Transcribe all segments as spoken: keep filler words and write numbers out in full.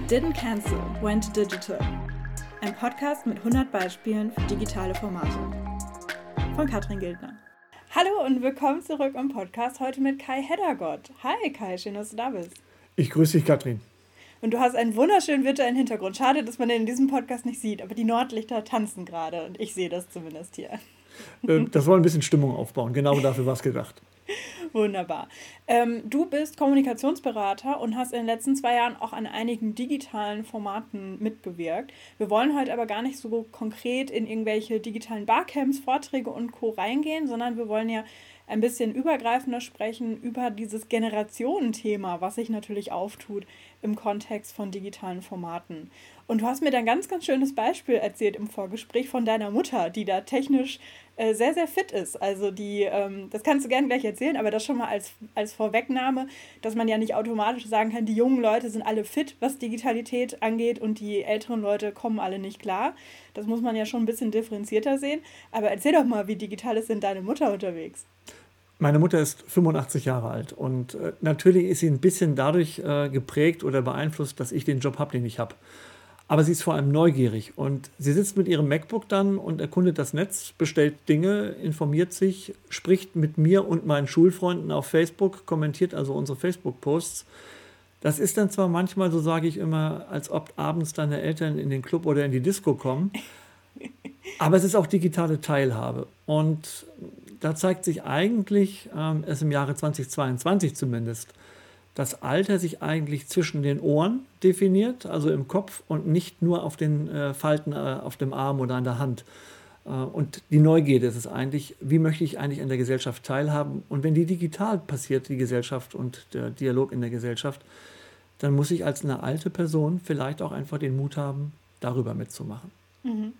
Didn't Cancel, Went Digital. Ein Podcast mit hundert Beispielen für digitale Formate. Von Katrin Gildner. Hallo und willkommen zurück im Podcast, heute mit Kai Heddergott. Hi Kai, schön, dass du da bist. Ich grüße dich, Katrin. Und du hast einen wunderschönen virtuellen Hintergrund. Schade, dass man den in diesem Podcast nicht sieht, aber die Nordlichter tanzen gerade und ich sehe das zumindest hier. Das soll ein bisschen Stimmung aufbauen, genau dafür war es gedacht. Wunderbar. Ähm, du bist Kommunikationsberater und hast in den letzten zwei Jahren auch an einigen digitalen Formaten mitgewirkt. Wir wollen heute aber gar nicht so konkret in irgendwelche digitalen Barcamps, Vorträge und Co. reingehen, sondern wir wollen ja ein bisschen übergreifender sprechen über dieses Generationenthema, was sich natürlich auftut im Kontext von digitalen Formaten. Und du hast mir da ein ganz, ganz schönes Beispiel erzählt im Vorgespräch von deiner Mutter, die da technisch äh, sehr, sehr fit ist. Also die, ähm, das kannst du gerne gleich erzählen, aber das schon mal als, als Vorwegnahme, dass man ja nicht automatisch sagen kann, die jungen Leute sind alle fit, was Digitalität angeht und die älteren Leute kommen alle nicht klar. Das muss man ja schon ein bisschen differenzierter sehen. Aber erzähl doch mal, wie digital ist denn deine Mutter unterwegs? Meine Mutter ist fünfundachtzig Jahre alt und äh, natürlich ist sie ein bisschen dadurch äh, geprägt oder beeinflusst, dass ich den Job habe, den ich habe. Aber sie ist vor allem neugierig und sie sitzt mit ihrem MacBook dann und erkundet das Netz, bestellt Dinge, informiert sich, spricht mit mir und meinen Schulfreunden auf Facebook, kommentiert also unsere Facebook-Posts. Das ist dann zwar manchmal, so sage ich immer, als ob abends deine Eltern in den Club oder in die Disco kommen, aber es ist auch digitale Teilhabe. Und da zeigt sich eigentlich, ähm, es im Jahre zweitausendzweiundzwanzig zumindest, das Alter sich eigentlich zwischen den Ohren definiert, also im Kopf und nicht nur auf den äh, Falten äh, auf dem Arm oder an der Hand. Äh, und die Neugierde ist es eigentlich, wie möchte ich eigentlich an der Gesellschaft teilhaben? Und wenn die digital passiert, die Gesellschaft und der Dialog in der Gesellschaft, dann muss ich als eine alte Person vielleicht auch einfach den Mut haben, darüber mitzumachen. Mhm.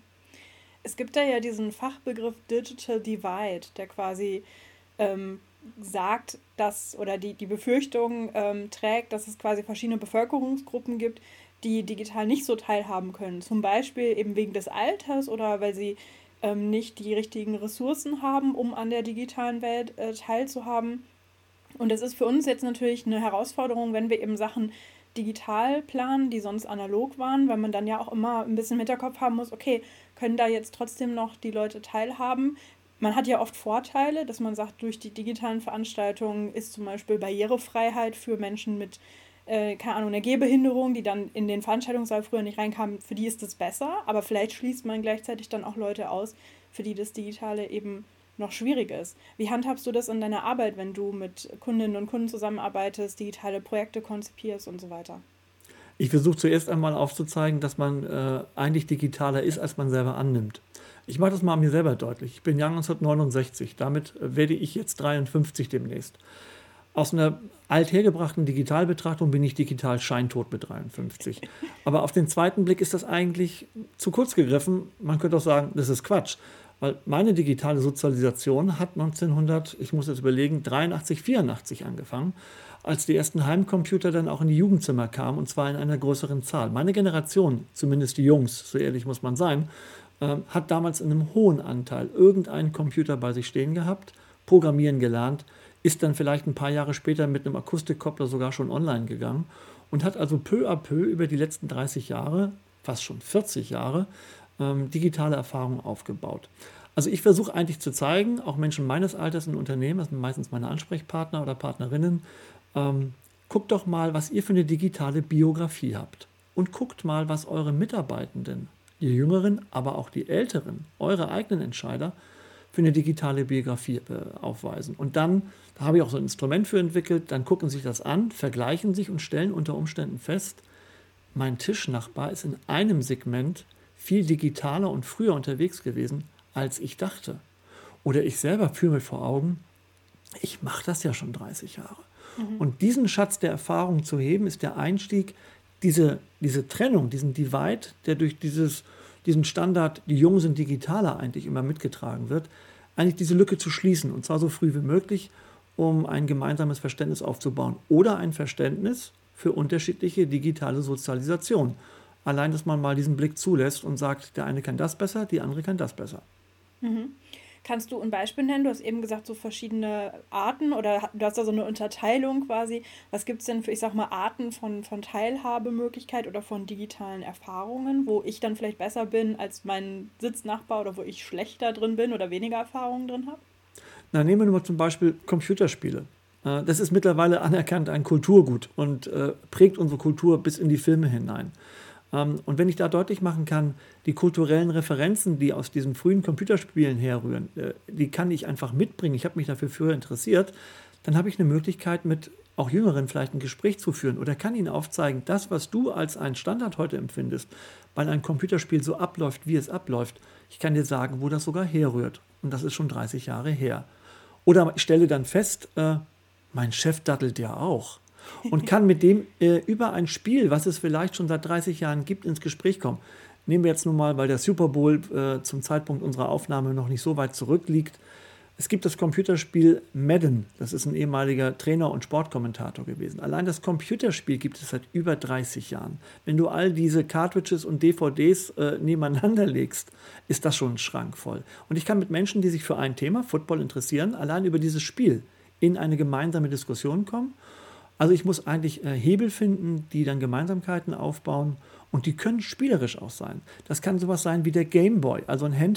Es gibt da ja diesen Fachbegriff Digital Divide, der quasi ähm, sagt, dass oder die, die Befürchtung ähm, trägt, dass es quasi verschiedene Bevölkerungsgruppen gibt, die digital nicht so teilhaben können. Zum Beispiel eben wegen des Alters oder weil sie ähm, nicht die richtigen Ressourcen haben, um an der digitalen Welt äh, teilzuhaben. Und das ist für uns jetzt natürlich eine Herausforderung, wenn wir eben Sachen digital planen, die sonst analog waren, weil man dann ja auch immer ein bisschen im Hinterkopf haben muss, okay, können da jetzt trotzdem noch die Leute teilhaben? Man hat ja oft Vorteile, dass man sagt, durch die digitalen Veranstaltungen ist zum Beispiel Barrierefreiheit für Menschen mit, äh, keine Ahnung, einer Gehbehinderung, die dann in den Veranstaltungssaal früher nicht reinkamen, für die ist das besser, aber vielleicht schließt man gleichzeitig dann auch Leute aus, für die das Digitale eben noch schwierig ist. Wie handhabst du das in deiner Arbeit, wenn du mit Kundinnen und Kunden zusammenarbeitest, digitale Projekte konzipierst und so weiter? Ich versuche zuerst einmal aufzuzeigen, dass man äh, eigentlich digitaler ist, als man selber annimmt. Ich mache das mal an mir selber deutlich. Ich bin Jahr neunzehnhundertneunundsechzig, damit werde ich jetzt dreiundfünfzig demnächst. Aus einer althergebrachten Digitalbetrachtung bin ich digital scheintot mit dreiundfünfzig. Aber auf den zweiten Blick ist das eigentlich zu kurz gegriffen. Man könnte auch sagen, das ist Quatsch. Weil meine digitale Sozialisation hat neunzehnhundert, ich muss jetzt überlegen, dreiundachtzig, vierundachtzig angefangen, als die ersten Heimcomputer dann auch in die Jugendzimmer kamen, und zwar in einer größeren Zahl. Meine Generation, zumindest die Jungs, so ehrlich muss man sein, äh, hat damals in einem hohen Anteil irgendeinen Computer bei sich stehen gehabt, programmieren gelernt, ist dann vielleicht ein paar Jahre später mit einem Akustikkoppler sogar schon online gegangen und hat also peu à peu über die letzten dreißig Jahre, fast schon vierzig Jahre, ähm, digitale Erfahrungen aufgebaut. Also ich versuche eigentlich zu zeigen, auch Menschen meines Alters in Unternehmen, das sind meistens meine Ansprechpartner oder Partnerinnen, ähm, guckt doch mal, was ihr für eine digitale Biografie habt. Und guckt mal, was eure Mitarbeitenden, die Jüngeren, aber auch die Älteren, eure eigenen Entscheider, für eine digitale Biografie äh, aufweisen. Und dann, da habe ich auch so ein Instrument für entwickelt, dann gucken sich das an, vergleichen sich und stellen unter Umständen fest, mein Tischnachbar ist in einem Segment viel digitaler und früher unterwegs gewesen, als ich dachte. Oder ich selber führe mir vor Augen, ich mache das ja schon dreißig Jahre. Mhm. Und diesen Schatz der Erfahrung zu heben, ist der Einstieg, diese, diese Trennung, diesen Divide, der durch dieses, diesen Standard, die Jungen sind digitaler, eigentlich immer mitgetragen wird, eigentlich diese Lücke zu schließen, und zwar so früh wie möglich, um ein gemeinsames Verständnis aufzubauen oder ein Verständnis für unterschiedliche digitale Sozialisation. Allein, dass man mal diesen Blick zulässt und sagt, der eine kann das besser, die andere kann das besser. Mhm. Kannst du ein Beispiel nennen? Du hast eben gesagt, so verschiedene Arten oder du hast da so eine Unterteilung quasi. Was gibt es denn für, ich sag mal, Arten von, von Teilhabemöglichkeit oder von digitalen Erfahrungen, wo ich dann vielleicht besser bin als mein Sitznachbar oder wo ich schlechter drin bin oder weniger Erfahrungen drin habe? Na, nehmen wir nur mal zum Beispiel Computerspiele. Äh, Das ist mittlerweile anerkannt ein Kulturgut und äh, prägt unsere Kultur bis in die Filme hinein. Ähm, Und wenn ich da deutlich machen kann, die kulturellen Referenzen, die aus diesen frühen Computerspielen herrühren, äh, die kann ich einfach mitbringen. Ich habe mich dafür früher interessiert. Dann habe ich eine Möglichkeit, mit auch Jüngeren vielleicht ein Gespräch zu führen oder kann ihnen aufzeigen, das, was du als einen Standard heute empfindest, weil ein Computerspiel so abläuft, wie es abläuft. Ich kann dir sagen, wo das sogar herrührt. Und das ist schon dreißig Jahre her. Oder ich stelle dann fest, äh, mein Chef dattelt ja auch. Und kann mit dem äh, über ein Spiel, was es vielleicht schon seit dreißig Jahren gibt, ins Gespräch kommen. Nehmen wir jetzt nun mal, weil der Super Bowl äh, zum Zeitpunkt unserer Aufnahme noch nicht so weit zurückliegt. Es gibt das Computerspiel Madden. Das ist ein ehemaliger Trainer und Sportkommentator gewesen. Allein das Computerspiel gibt es seit über dreißig Jahren. Wenn du all diese Cartridges und D V Ds äh, nebeneinander legst, ist das schon ein Schrank voll. Und ich kann mit Menschen, die sich für ein Thema, Football, interessieren, allein über dieses Spiel in eine gemeinsame Diskussion kommen. Also ich muss eigentlich äh, Hebel finden, die dann Gemeinsamkeiten aufbauen und die können spielerisch auch sein. Das kann sowas sein wie der Game Boy, also ein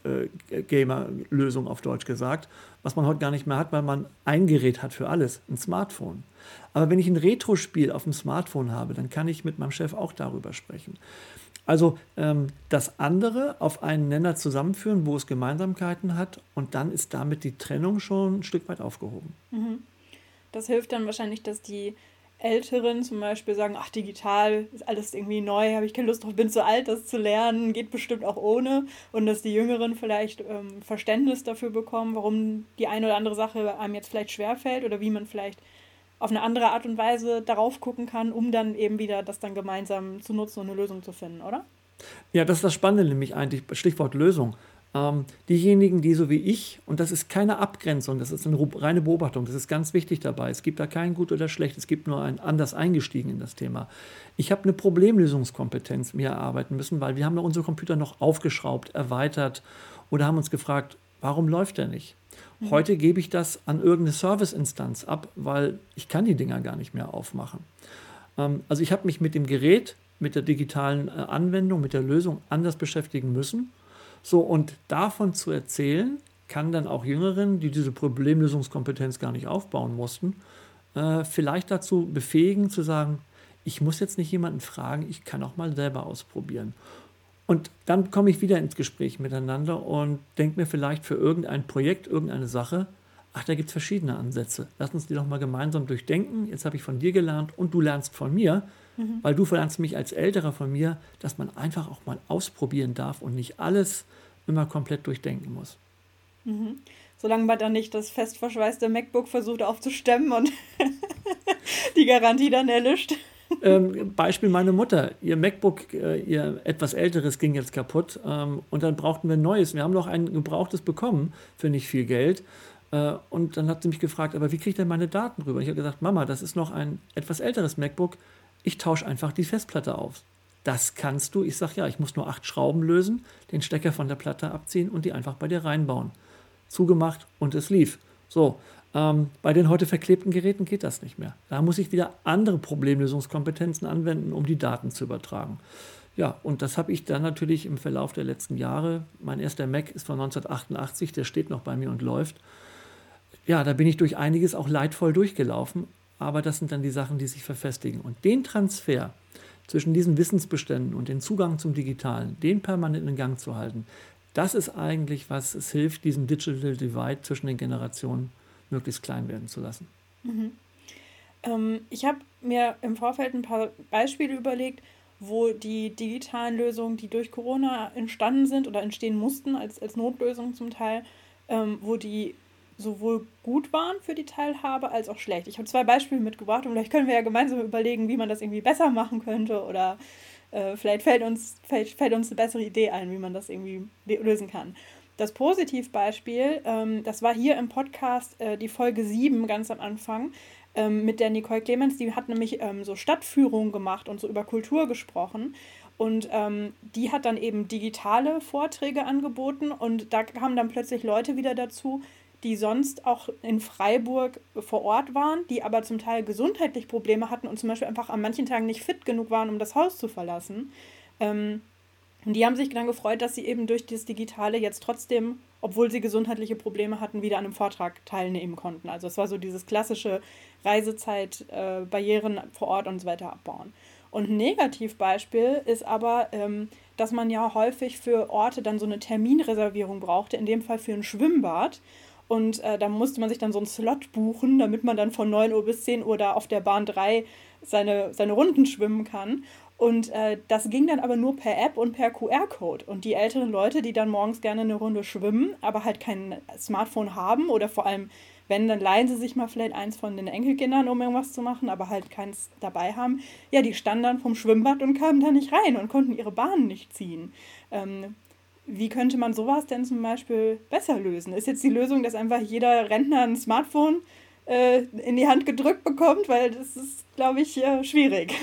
Handheld-Gamer-Lösung auf Deutsch gesagt, was man heute gar nicht mehr hat, weil man ein Gerät hat für alles, ein Smartphone. Aber wenn ich ein Retro-Spiel auf dem Smartphone habe, dann kann ich mit meinem Chef auch darüber sprechen. Also ähm, das andere auf einen Nenner zusammenführen, wo es Gemeinsamkeiten hat und dann ist damit die Trennung schon ein Stück weit aufgehoben. Mhm. Das hilft dann wahrscheinlich, dass die Älteren zum Beispiel sagen, ach, digital ist alles irgendwie neu, habe ich keine Lust drauf, bin zu alt, das zu lernen, geht bestimmt auch ohne. Und dass die Jüngeren vielleicht ähm, Verständnis dafür bekommen, warum die eine oder andere Sache einem jetzt vielleicht schwerfällt oder wie man vielleicht auf eine andere Art und Weise darauf gucken kann, um dann eben wieder das dann gemeinsam zu nutzen und eine Lösung zu finden, oder? Ja, das ist das Spannende, nämlich eigentlich, Stichwort Lösung. Ähm, diejenigen, die so wie ich, und das ist keine Abgrenzung, das ist eine reine Beobachtung, das ist ganz wichtig dabei. Es gibt da kein Gut oder Schlecht, es gibt nur ein anders eingestiegen in das Thema. Ich habe eine Problemlösungskompetenz mir erarbeiten müssen, weil wir haben ja unsere Computer noch aufgeschraubt, erweitert oder haben uns gefragt, warum läuft der nicht? Mhm. Heute gebe ich das an irgendeine Serviceinstanz ab, weil ich kann die Dinger gar nicht mehr aufmachen. Ähm, also ich habe mich mit dem Gerät, mit der digitalen äh, Anwendung, mit der Lösung anders beschäftigen müssen. So, und davon zu erzählen, kann dann auch Jüngeren, die diese Problemlösungskompetenz gar nicht aufbauen mussten, äh, vielleicht dazu befähigen, zu sagen, ich muss jetzt nicht jemanden fragen, ich kann auch mal selber ausprobieren. Und dann komme ich wieder ins Gespräch miteinander und denke mir vielleicht für irgendein Projekt, irgendeine Sache, ach, da gibt es verschiedene Ansätze. Lass uns die doch mal gemeinsam durchdenken. Jetzt habe ich von dir gelernt und du lernst von mir. Mhm. Weil du lernst mich als Älterer von mir, dass man einfach auch mal ausprobieren darf und nicht alles immer komplett durchdenken muss. Mhm. Solange man dann nicht das fest verschweißte MacBook versucht aufzustemmen und die Garantie dann erlischt. Ähm, Beispiel meine Mutter. Ihr MacBook, äh, ihr etwas älteres, ging jetzt kaputt ähm, und dann brauchten wir ein neues. Wir haben noch ein gebrauchtes bekommen für nicht viel Geld. Äh, und dann hat sie mich gefragt, aber wie kriege ich denn meine Daten rüber? Ich habe gesagt, Mama, das ist noch ein etwas älteres MacBook. Ich tausche einfach die Festplatte auf. Das kannst du. Ich sage, ja, ich muss nur acht Schrauben lösen, den Stecker von der Platte abziehen und die einfach bei dir reinbauen. Zugemacht und es lief. So, ähm, bei den heute verklebten Geräten geht das nicht mehr. Da muss ich wieder andere Problemlösungskompetenzen anwenden, um die Daten zu übertragen. Ja, und das habe ich dann natürlich im Verlauf der letzten Jahre, mein erster Mac ist von neunzehnhundertachtundachtzig, der steht noch bei mir und läuft. Ja, da bin ich durch einiges auch leidvoll durchgelaufen. Aber das sind dann die Sachen, die sich verfestigen. Und den Transfer zwischen diesen Wissensbeständen und den Zugang zum Digitalen, den permanent in Gang zu halten, das ist eigentlich, was es hilft, diesen Digital Divide zwischen den Generationen möglichst klein werden zu lassen. Mhm. Ähm, ich habe mir im Vorfeld ein paar Beispiele überlegt, wo die digitalen Lösungen, die durch Corona entstanden sind oder entstehen mussten, als, als Notlösung zum Teil, ähm, wo die sowohl gut waren für die Teilhabe als auch schlecht. Ich habe zwei Beispiele mitgebracht und vielleicht können wir ja gemeinsam überlegen, wie man das irgendwie besser machen könnte oder äh, vielleicht fällt uns, fällt, fällt uns eine bessere Idee ein, wie man das irgendwie lösen kann. Das Positivbeispiel, ähm, das war hier im Podcast äh, die Folge sieben ganz am Anfang, ähm, mit der Nicole Clemens, die hat nämlich ähm, so Stadtführungen gemacht und so über Kultur gesprochen. Und ähm, die hat dann eben digitale Vorträge angeboten und da kamen dann plötzlich Leute wieder dazu, die sonst auch in Freiburg vor Ort waren, die aber zum Teil gesundheitlich Probleme hatten und zum Beispiel einfach an manchen Tagen nicht fit genug waren, um das Haus zu verlassen. Ähm, und die haben sich dann gefreut, dass sie eben durch das Digitale jetzt trotzdem, obwohl sie gesundheitliche Probleme hatten, wieder an einem Vortrag teilnehmen konnten. Also es war so dieses klassische Reisezeit, äh, Barrieren vor Ort und so weiter abbauen. Und ein Negativbeispiel ist aber, ähm, dass man ja häufig für Orte dann so eine Terminreservierung brauchte, in dem Fall für ein Schwimmbad. Und äh, da musste man sich dann so einen Slot buchen, damit man dann von neun Uhr bis zehn Uhr da auf der Bahn drei seine, seine Runden schwimmen kann. Und äh, das ging dann aber nur per App und per Q R-Code. Und die älteren Leute, die dann morgens gerne eine Runde schwimmen, aber halt kein Smartphone haben oder vor allem, wenn, dann leihen sie sich mal vielleicht eins von den Enkelkindern, um irgendwas zu machen, aber halt keins dabei haben. Ja, die standen dann vom Schwimmbad und kamen da nicht rein und konnten ihre Bahnen nicht ziehen. Ähm, wie könnte man sowas denn zum Beispiel besser lösen? Ist jetzt die Lösung, dass einfach jeder Rentner ein Smartphone äh, in die Hand gedrückt bekommt? Weil das ist, glaube ich, äh, schwierig.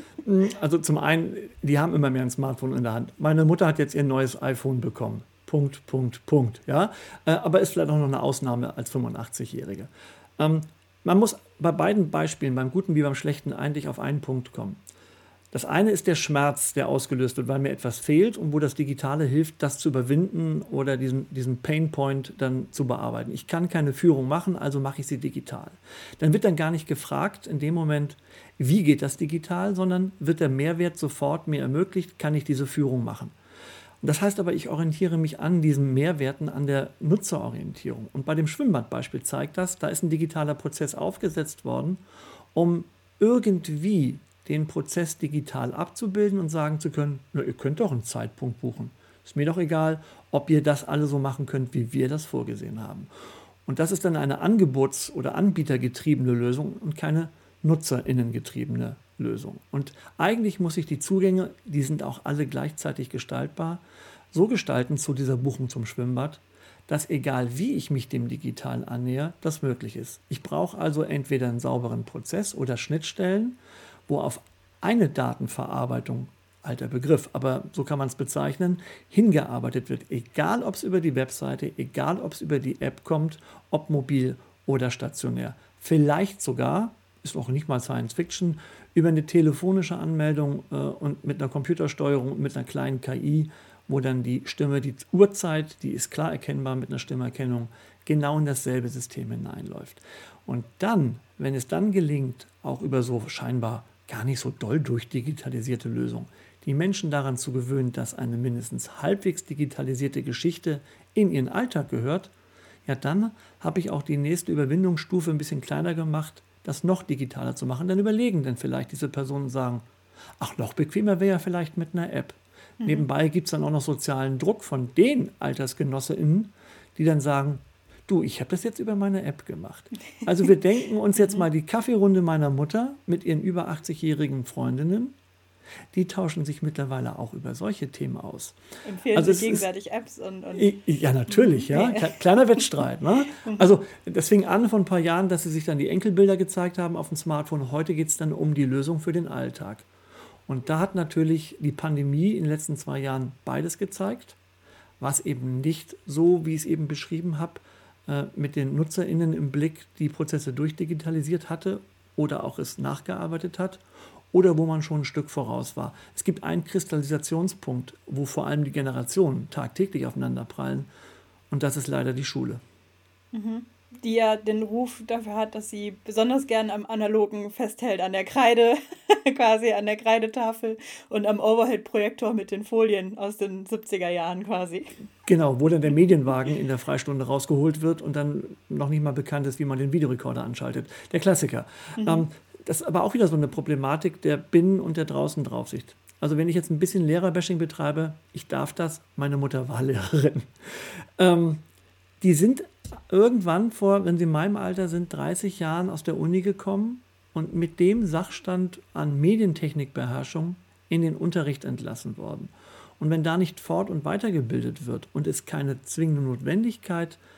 Also zum einen, die haben immer mehr ein Smartphone in der Hand. Meine Mutter hat jetzt ihr neues iPhone bekommen. Punkt, Punkt, Punkt. Ja? Äh, aber ist vielleicht auch noch eine Ausnahme als fünfundachtzig-Jährige. Ähm, man muss bei beiden Beispielen, beim Guten wie beim Schlechten, eigentlich auf einen Punkt kommen. Das eine ist der Schmerz, der ausgelöst wird, weil mir etwas fehlt und wo das Digitale hilft, das zu überwinden oder diesen, diesen Painpoint dann zu bearbeiten. Ich kann keine Führung machen, also mache ich sie digital. Dann wird dann gar nicht gefragt in dem Moment, wie geht das digital, sondern wird der Mehrwert sofort mir ermöglicht, kann ich diese Führung machen. Und das heißt aber, ich orientiere mich an diesen Mehrwerten, an der Nutzerorientierung. Und bei dem Schwimmbadbeispiel zeigt das, da ist ein digitaler Prozess aufgesetzt worden, um irgendwie den Prozess digital abzubilden und sagen zu können, na, ihr könnt doch einen Zeitpunkt buchen. Ist mir doch egal, ob ihr das alle so machen könnt, wie wir das vorgesehen haben. Und das ist dann eine angebots- oder anbietergetriebene Lösung und keine nutzerinnengetriebene Lösung. Und eigentlich muss ich die Zugänge, die sind auch alle gleichzeitig gestaltbar, so gestalten zu dieser Buchung zum Schwimmbad, dass egal wie ich mich dem Digitalen annähe, das möglich ist. Ich brauche also entweder einen sauberen Prozess oder Schnittstellen, wo auf eine Datenverarbeitung, alter Begriff, aber so kann man es bezeichnen, hingearbeitet wird. Egal, ob es über die Webseite, egal, ob es über die App kommt, ob mobil oder stationär. Vielleicht sogar, ist noch nicht mal Science Fiction, über eine telefonische Anmeldung äh, und mit einer Computersteuerung, mit einer kleinen K I, wo dann die Stimme, die Uhrzeit, die ist klar erkennbar mit einer Stimmerkennung, genau in dasselbe System hineinläuft. Und dann, wenn es dann gelingt, auch über so scheinbar gar nicht so doll durchdigitalisierte Lösungen, die Menschen daran zu gewöhnen, dass eine mindestens halbwegs digitalisierte Geschichte in ihren Alltag gehört, ja, dann habe ich auch die nächste Überwindungsstufe ein bisschen kleiner gemacht, das noch digitaler zu machen. Dann überlegen dann vielleicht diese Personen und sagen, ach, noch bequemer wäre ja vielleicht mit einer App. Mhm. Nebenbei gibt es dann auch noch sozialen Druck von den AltersgenossInnen, die dann sagen, du, ich habe das jetzt über meine App gemacht. Also wir denken uns jetzt mal die Kaffeerunde meiner Mutter mit ihren über achtzig-jährigen Freundinnen. Die tauschen sich mittlerweile auch über solche Themen aus. Empfehlen also sich gegenseitig ist, Apps und, und... Ja, natürlich, ja. Kleiner Wettstreit. Ne? Also das fing an vor ein paar Jahren, dass sie sich dann die Enkelbilder gezeigt haben auf dem Smartphone. Heute geht es dann um die Lösung für den Alltag. Und da hat natürlich die Pandemie in den letzten zwei Jahren beides gezeigt, was eben nicht so, wie ich es eben beschrieben habe, mit den NutzerInnen im Blick die Prozesse durchdigitalisiert hatte oder auch es nachgearbeitet hat oder wo man schon ein Stück voraus war. Es gibt einen Kristallisationspunkt, wo vor allem die Generationen tagtäglich aufeinanderprallen und das ist leider die Schule. Mhm. Die ja den Ruf dafür hat, dass sie besonders gern am Analogen festhält, an der Kreide, quasi an der Kreidetafel und am Overhead-Projektor mit den Folien aus den siebziger Jahren quasi. Genau, wo dann der Medienwagen in der Freistunde rausgeholt wird und dann noch nicht mal bekannt ist, wie man den Videorekorder anschaltet. Der Klassiker. Mhm. Ähm, das ist aber auch wieder so eine Problematik der Binnen- und der Draußen-Draufsicht. Also wenn ich jetzt ein bisschen Lehrerbashing betreibe, ich darf das, meine Mutter war Lehrerin. Ähm, die sind irgendwann vor, wenn sie in meinem Alter sind, dreißig Jahren aus der Uni gekommen und mit dem Sachstand an Medientechnikbeherrschung in den Unterricht entlassen worden. Und wenn da nicht fort- und weitergebildet wird und es keine zwingende Notwendigkeit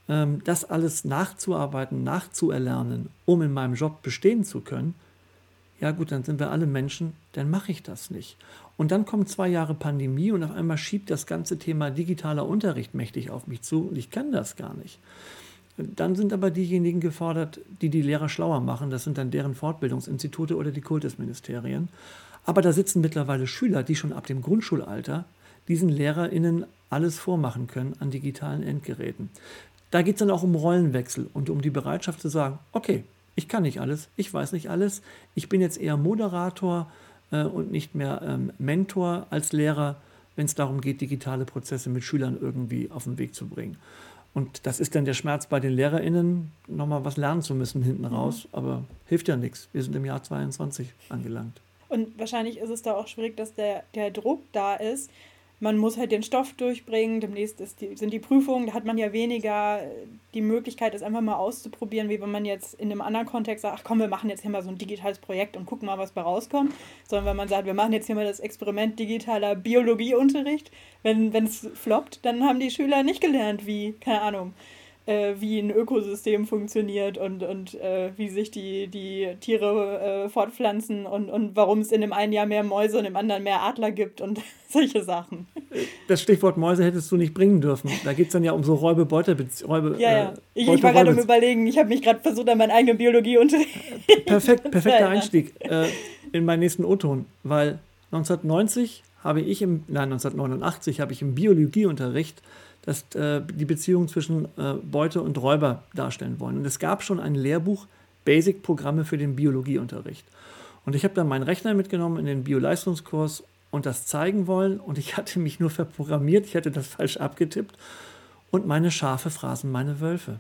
ähm, das alles nachzuarbeiten, nachzuerlernen, um in meinem Job bestehen zu können, ja gut, dann sind wir alle Menschen, dann mache ich das nicht. Und dann kommen zwei Jahre Pandemie und auf einmal schiebt das ganze Thema digitaler Unterricht mächtig auf mich zu und ich kann das gar nicht. Dann sind aber diejenigen gefordert, die die Lehrer schlauer machen. Das sind dann deren Fortbildungsinstitute oder die Kultusministerien. Aber da sitzen mittlerweile Schüler, die schon ab dem Grundschulalter diesen LehrerInnen alles vormachen können an digitalen Endgeräten. Da geht es dann auch um Rollenwechsel und um die Bereitschaft zu sagen, okay, ich kann nicht alles, ich weiß nicht alles, ich bin jetzt eher Moderator äh, und nicht mehr ähm, Mentor als Lehrer, wenn es darum geht, digitale Prozesse mit Schülern irgendwie auf den Weg zu bringen. Und das ist dann der Schmerz bei den LehrerInnen, nochmal was lernen zu müssen hinten raus. Mhm. Aber hilft ja nichts. Wir sind im Jahr zweiundzwanzig angelangt. Und wahrscheinlich ist es da auch schwierig, dass der, der Druck da ist. Man muss halt den Stoff durchbringen, demnächst ist die, sind die Prüfungen, da hat man ja weniger die Möglichkeit, es einfach mal auszuprobieren, wie wenn man jetzt in einem anderen Kontext sagt, ach komm, wir machen jetzt hier mal so ein digitales Projekt und gucken mal, was bei rauskommt. Sondern wenn man sagt, wir machen jetzt hier mal das Experiment digitaler Biologieunterricht, wenn es floppt, dann haben die Schüler nicht gelernt, wie, keine Ahnung, äh, wie ein Ökosystem funktioniert und, und äh, wie sich die, die Tiere äh, fortpflanzen und, und warum es in dem einen Jahr mehr Mäuse und im anderen mehr Adler gibt und solche Sachen. Das Stichwort Mäuse hättest du nicht bringen dürfen. Da geht es dann ja um so Räube-Beute-Beziehungen. Ja, ja. Ich, ich war gerade am Überlegen, ich habe mich gerade versucht, an meinen eigenen Biologieunterricht. Perfekt, perfekter Einstieg äh, in meinen nächsten O-Ton, weil neunzehnhundertneunzig habe ich im, nein, neunzehnhundertneunundachtzig habe ich im Biologieunterricht das, äh, die Beziehung zwischen äh, Beute und Räuber darstellen wollen. Und es gab schon ein Lehrbuch, Basic-Programme für den Biologieunterricht. Und ich habe dann meinen Rechner mitgenommen in den Bio-Leistungskurs und das zeigen wollen. Und ich hatte mich nur verprogrammiert, ich hatte das falsch abgetippt. Und meine Schafe fraßen meine Wölfe.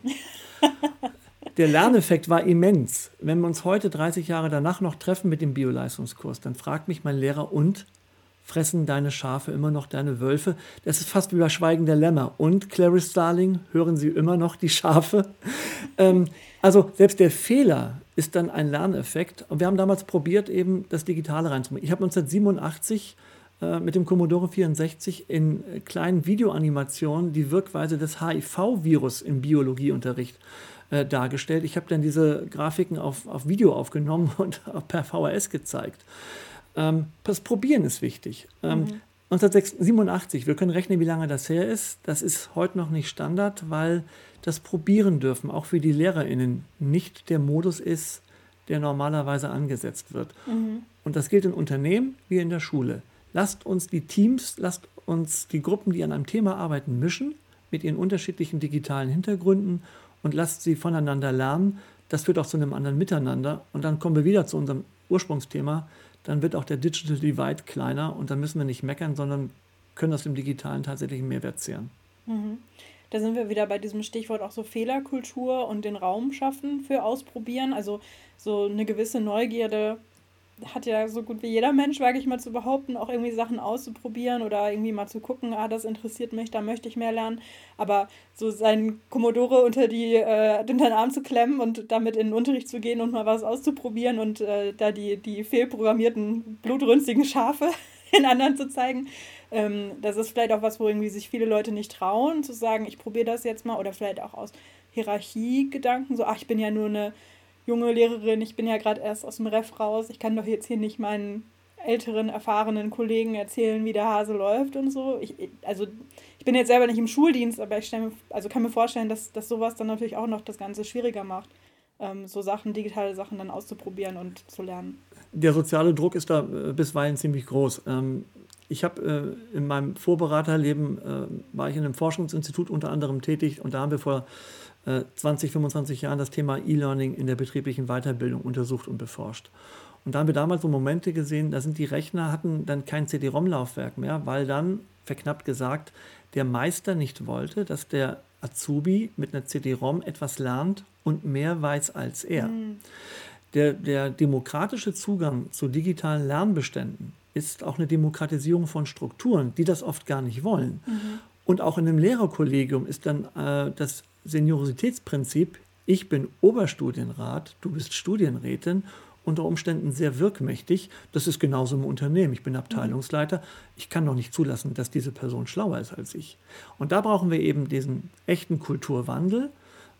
Der Lerneffekt war immens. Wenn wir uns heute, dreißig Jahre danach, noch treffen mit dem Bio-Leistungskurs, dann fragt mich mein Lehrer, und fressen deine Schafe immer noch deine Wölfe? Das ist fast wie bei Schweigen der Lämmer. Und, Clarice Starling, hören Sie immer noch die Schafe? ähm, also selbst der Fehler ist dann ein Lerneffekt. Und wir haben damals probiert, eben das Digitale reinzubringen. Ich habe neunzehnhundertsiebenundachtzig äh, mit dem Commodore vierundsechzig in äh, kleinen Videoanimationen die Wirkweise des H I V-Virus im Biologieunterricht äh, dargestellt. Ich habe dann diese Grafiken auf, auf Video aufgenommen und per V H S gezeigt. Ähm, das Probieren ist wichtig. Ähm, mhm. neunzehnhundertsiebenundachtzig, wir können rechnen, wie lange das her ist. Das ist heute noch nicht Standard, weil das Probieren dürfen auch für die LehrerInnen nicht der Modus ist, der normalerweise angesetzt wird. Mhm. Und das gilt in Unternehmen wie in der Schule. Lasst uns die Teams, lasst uns die Gruppen, die an einem Thema arbeiten, mischen mit ihren unterschiedlichen digitalen Hintergründen und lasst sie voneinander lernen. Das führt auch zu einem anderen Miteinander. Und dann kommen wir wieder zu unserem Ursprungsthema. Dann wird auch der Digital Divide kleiner und dann müssen wir nicht meckern, sondern können aus dem Digitalen tatsächlich einen Mehrwert zehren. Mhm. Da sind wir wieder bei diesem Stichwort auch so Fehlerkultur und den Raum schaffen für Ausprobieren. Also so eine gewisse Neugierde hat ja so gut wie jeder Mensch, wage ich mal zu behaupten, auch irgendwie Sachen auszuprobieren oder irgendwie mal zu gucken, ah, das interessiert mich, da möchte ich mehr lernen. Aber so seinen Commodore unter, die, äh, unter den Arm zu klemmen und damit in den Unterricht zu gehen und mal was auszuprobieren und äh, da die, die fehlprogrammierten, blutrünstigen Schafe den anderen zu zeigen, ähm, das ist vielleicht auch was, wo irgendwie sich viele Leute nicht trauen, zu sagen, ich probiere das jetzt mal, oder vielleicht auch aus Hierarchiegedanken, so, ach, ich bin ja nur eine junge Lehrerin, ich bin ja gerade erst aus dem Ref raus, ich kann doch jetzt hier nicht meinen älteren, erfahrenen Kollegen erzählen, wie der Hase läuft und so. Ich, also ich bin jetzt selber nicht im Schuldienst, aber ich stell mir, also kann mir vorstellen, dass, dass sowas dann natürlich auch noch das Ganze schwieriger macht, ähm, so Sachen, digitale Sachen dann auszuprobieren und zu lernen. Der soziale Druck ist da äh, bisweilen ziemlich groß. Ähm, ich habe äh, in meinem Vorberaterleben, äh, war ich in einem Forschungsinstitut unter anderem tätig und da haben wir vor zwanzig, fünfundzwanzig Jahren das Thema E-Learning in der betrieblichen Weiterbildung untersucht und beforscht. Und da haben wir damals so Momente gesehen, da sind die Rechner, hatten dann kein C D-ROM-Laufwerk mehr, weil dann, verknappt gesagt, der Meister nicht wollte, dass der Azubi mit einer C D-ROM etwas lernt und mehr weiß als er. Mhm. Der, der demokratische Zugang zu digitalen Lernbeständen ist auch eine Demokratisierung von Strukturen, die das oft gar nicht wollen. Mhm. Und auch in einem Lehrerkollegium ist dann äh, das Senioritätsprinzip, ich bin Oberstudienrat, du bist Studienrätin, unter Umständen sehr wirkmächtig. Das ist genauso im Unternehmen. Ich bin Abteilungsleiter. Ich kann doch nicht zulassen, dass diese Person schlauer ist als ich. Und da brauchen wir eben diesen echten Kulturwandel.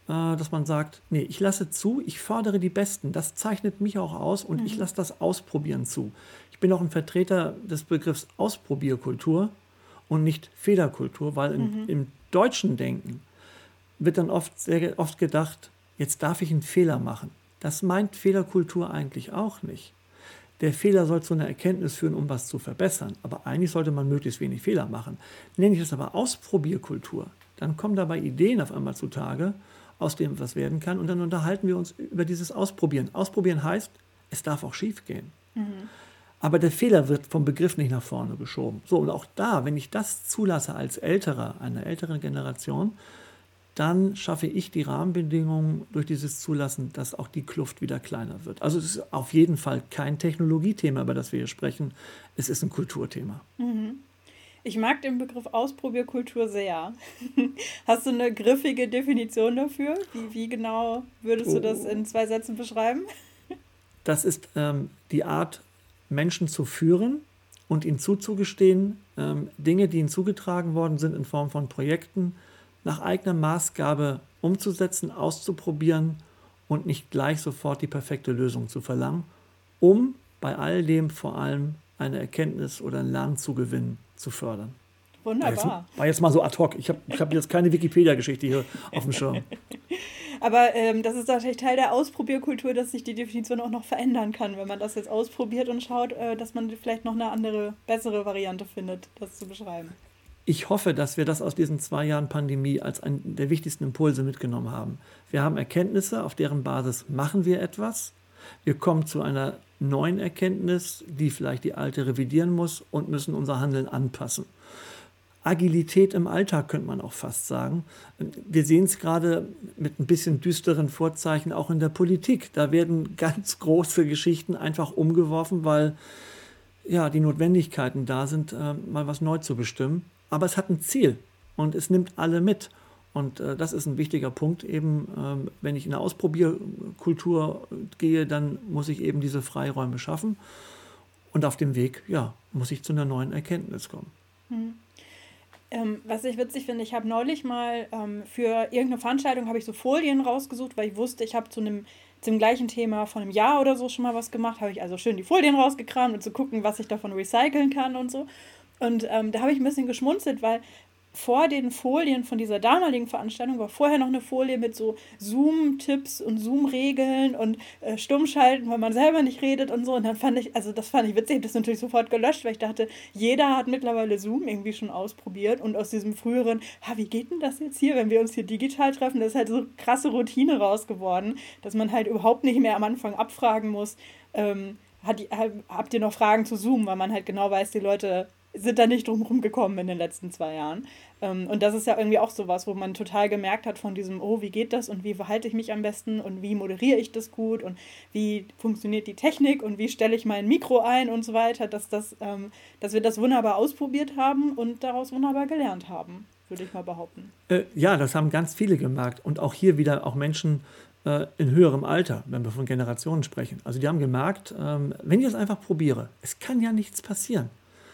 äh, dass man sagt, nee, ich lasse zu, ich fördere die Besten. Das zeichnet mich auch aus und mhm. ich lasse das Ausprobieren zu. Ich bin auch ein Vertreter des Begriffs Ausprobierkultur und nicht Fehlerkultur, weil in, mhm. im deutschen Denken wird dann oft, sehr oft gedacht, jetzt darf ich einen Fehler machen. Das meint Fehlerkultur eigentlich auch nicht. Der Fehler soll zu einer Erkenntnis führen, um was zu verbessern. Aber eigentlich sollte man möglichst wenig Fehler machen. Nenne ich das aber Ausprobierkultur, dann kommen dabei Ideen auf einmal zutage, aus dem was werden kann. Und dann unterhalten wir uns über dieses Ausprobieren. Ausprobieren heißt, es darf auch schief gehen. Mhm. Aber der Fehler wird vom Begriff nicht nach vorne geschoben. So, und auch da, wenn ich das zulasse als Älterer, einer älteren Generation, dann schaffe ich die Rahmenbedingungen durch dieses Zulassen, dass auch die Kluft wieder kleiner wird. Also es ist auf jeden Fall kein Technologiethema, über das wir hier sprechen. Es ist ein Kulturthema. Mhm. Ich mag den Begriff Ausprobierkultur sehr. Hast du eine griffige Definition dafür? Wie, wie genau würdest du das in zwei Sätzen beschreiben? Das ist ähm, die Art, Menschen zu führen und ihnen zuzugestehen, ähm, Dinge, die ihnen zugetragen worden sind in Form von Projekten, nach eigener Maßgabe umzusetzen, auszuprobieren und nicht gleich sofort die perfekte Lösung zu verlangen, um bei all dem vor allem eine Erkenntnis oder einen Lernzugewinn zu fördern. Wunderbar. War jetzt, war jetzt mal so ad hoc. Ich habe ich hab jetzt keine Wikipedia-Geschichte hier auf dem Schirm. Aber ähm, das ist natürlich Teil der Ausprobierkultur, dass sich die Definition auch noch verändern kann, wenn man das jetzt ausprobiert und schaut, äh, dass man vielleicht noch eine andere, bessere Variante findet, das zu beschreiben. Ich hoffe, dass wir das aus diesen zwei Jahren Pandemie als einen der wichtigsten Impulse mitgenommen haben. Wir haben Erkenntnisse, auf deren Basis machen wir etwas. Wir kommen zu einer neuen Erkenntnis, die vielleicht die alte revidieren muss und müssen unser Handeln anpassen. Agilität im Alltag könnte man auch fast sagen. Wir sehen es gerade mit ein bisschen düsteren Vorzeichen auch in der Politik. Da werden ganz große Geschichten einfach umgeworfen, weil ja, die Notwendigkeiten da sind, äh, mal was neu zu bestimmen. Aber es hat ein Ziel und es nimmt alle mit. Und äh, das ist ein wichtiger Punkt. Eben, ähm, wenn ich in eine Ausprobierkultur gehe, dann muss ich eben diese Freiräume schaffen. Und auf dem Weg, ja, muss ich zu einer neuen Erkenntnis kommen. Hm. Ähm, was ich witzig finde, ich habe neulich mal ähm, für irgendeine Veranstaltung habe ich so Folien rausgesucht, weil ich wusste, ich habe zu einem zum gleichen Thema von einem Jahr oder so schon mal was gemacht. Habe ich also schön die Folien rausgekramt und zu gucken, was ich davon recyceln kann und so. Und ähm, da habe ich ein bisschen geschmunzelt, weil vor den Folien von dieser damaligen Veranstaltung war vorher noch eine Folie mit so Zoom-Tipps und Zoom-Regeln und äh, Stummschalten, weil man selber nicht redet und so. Und dann fand ich, also das fand ich witzig, ich habe das natürlich sofort gelöscht, weil ich dachte, jeder hat mittlerweile Zoom irgendwie schon ausprobiert. Und aus diesem früheren, ha, wie geht denn das jetzt hier, wenn wir uns hier digital treffen, das ist halt so krasse Routine raus geworden, dass man halt überhaupt nicht mehr am Anfang abfragen muss, ähm, hat, habt ihr noch Fragen zu Zoom, weil man halt genau weiß, die Leute sind da nicht drum rumgekommen in den letzten zwei Jahren. Ähm, und das ist ja irgendwie auch sowas, wo man total gemerkt hat von diesem, oh, wie geht das und wie verhalte ich mich am besten und wie moderiere ich das gut und wie funktioniert die Technik und wie stelle ich mein Mikro ein und so weiter, dass, das, ähm, dass wir das wunderbar ausprobiert haben und daraus wunderbar gelernt haben, würde ich mal behaupten. Äh, ja, das haben ganz viele gemerkt und auch hier wieder auch Menschen äh, in höherem Alter, wenn wir von Generationen sprechen. Also die haben gemerkt, ähm, wenn ich das einfach probiere, es kann ja nichts passieren.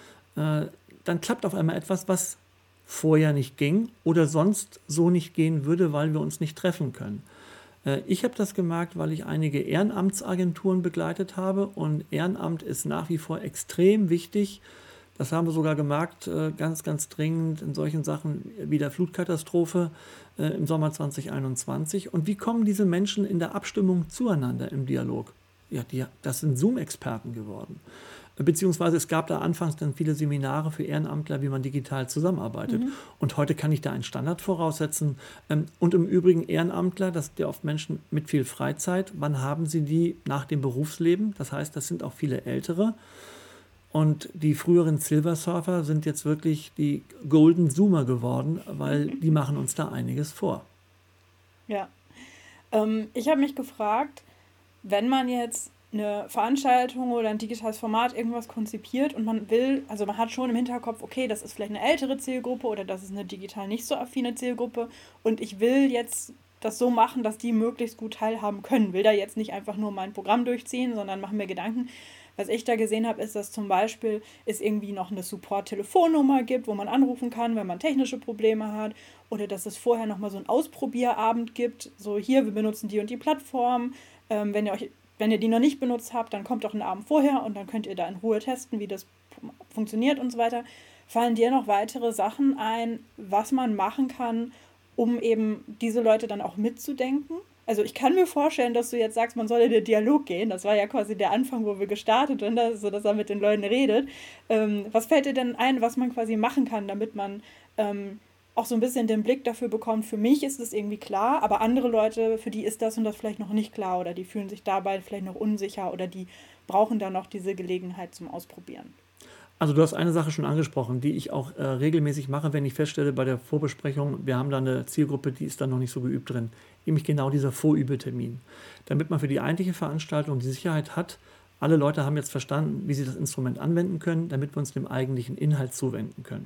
Dann klappt auf einmal etwas, was vorher nicht ging oder sonst so nicht gehen würde, weil wir uns nicht treffen können. Ich habe das gemerkt, weil ich einige Ehrenamtsagenturen begleitet habe und Ehrenamt ist nach wie vor extrem wichtig. Das haben wir sogar gemerkt, ganz, ganz dringend in solchen Sachen wie der Flutkatastrophe im Sommer zwanzig einundzwanzig. Und wie kommen diese Menschen in der Abstimmung zueinander im Dialog? Ja, die, das sind Zoom-Experten geworden. Beziehungsweise es gab da anfangs dann viele Seminare für Ehrenamtler, wie man digital zusammenarbeitet. Mhm. Und heute kann ich da einen Standard voraussetzen. Und im Übrigen Ehrenamtler, das sind ja oft Menschen mit viel Freizeit. Wann haben sie die nach dem Berufsleben? Das heißt, das sind auch viele Ältere. Und die früheren Silver-Surfer sind jetzt wirklich die Golden Zoomer geworden, weil die machen uns da einiges vor. Ja, ähm, ich habe mich gefragt, wenn man jetzt eine Veranstaltung oder ein digitales Format irgendwas konzipiert und man will, also man hat schon im Hinterkopf, okay, das ist vielleicht eine ältere Zielgruppe oder das ist eine digital nicht so affine Zielgruppe und ich will jetzt das so machen, dass die möglichst gut teilhaben können. Will da jetzt nicht einfach nur mein Programm durchziehen, sondern mache mir Gedanken. Was ich da gesehen habe, ist, dass zum Beispiel es irgendwie noch eine Support-Telefonnummer gibt, wo man anrufen kann, wenn man technische Probleme hat. Oder dass es vorher nochmal so einen Ausprobierabend gibt. So, hier, wir benutzen die und die Plattform. Ähm, wenn ihr euch, wenn ihr die noch nicht benutzt habt, dann kommt doch einen Abend vorher und dann könnt ihr da in Ruhe testen, wie das funktioniert und so weiter. Fallen dir noch weitere Sachen ein, was man machen kann, um eben diese Leute dann auch mitzudenken? Also ich kann mir vorstellen, dass du jetzt sagst, man soll in den Dialog gehen. Das war ja quasi der Anfang, wo wir gestartet sind, so dass er mit den Leuten redet. Ähm, was fällt dir denn ein, was man quasi machen kann, damit man ähm, auch so ein bisschen den Blick dafür bekommt? Für mich ist es irgendwie klar, aber andere Leute, für die ist das und das vielleicht noch nicht klar oder die fühlen sich dabei vielleicht noch unsicher oder die brauchen dann noch diese Gelegenheit zum Ausprobieren. Also du hast eine Sache schon angesprochen, die ich auch äh, regelmäßig mache, wenn ich feststelle bei der Vorbesprechung, wir haben da eine Zielgruppe, die ist da noch nicht so geübt drin. Nämlich genau dieser Vorübetermin. Damit man für die eigentliche Veranstaltung die Sicherheit hat, alle Leute haben jetzt verstanden, wie sie das Instrument anwenden können, damit wir uns dem eigentlichen Inhalt zuwenden können.